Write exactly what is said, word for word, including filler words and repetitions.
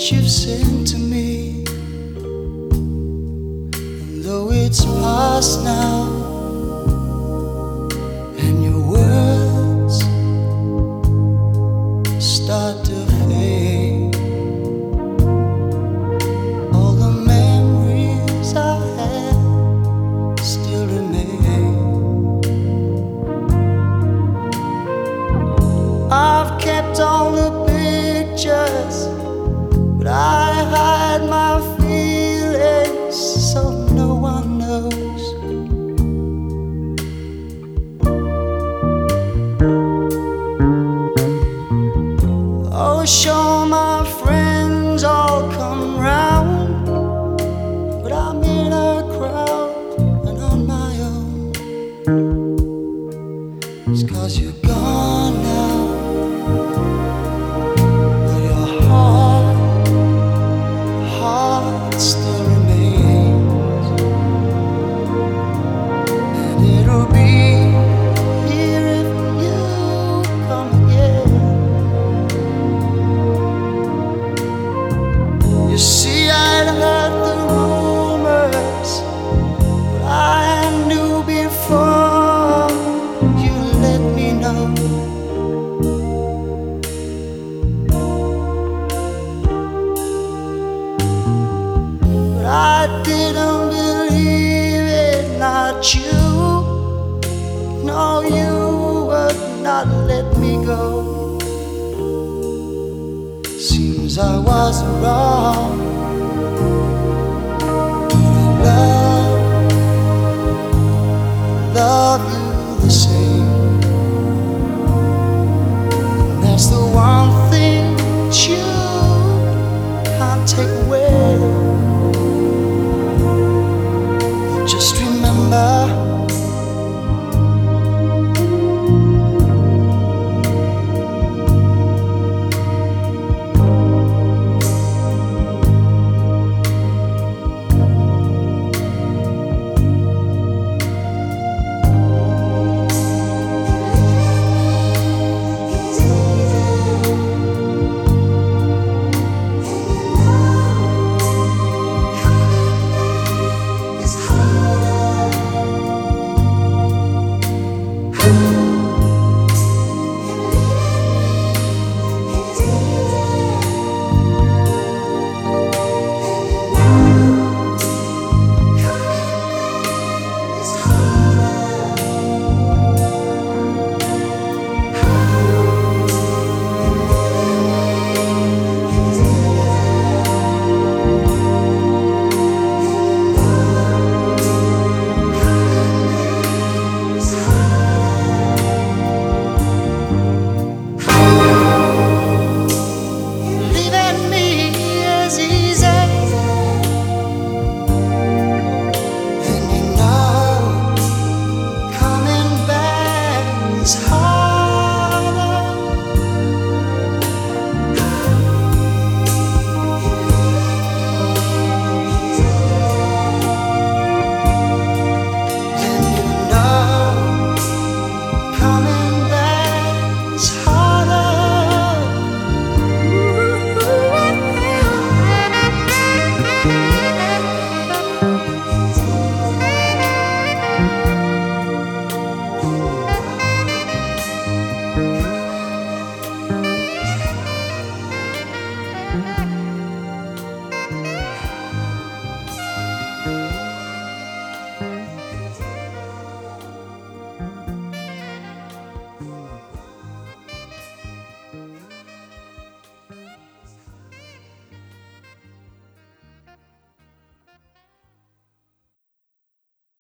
you've sent to me. And though it's past now, and your words start to fade, all the memories I had still remain. I've kept all the pictures, but I hide my feelings so no one knows. Oh, sure, my friends all come round, but I'm in a crowd and on my own. It's 'cause you're gone now, but your heart, heart still remains, and it'll be here if you come again. You see, I'd heard the rumors, but I knew before you let me know. But I didn't believe it, not you. No, you would not let me go. Seems I was wrong.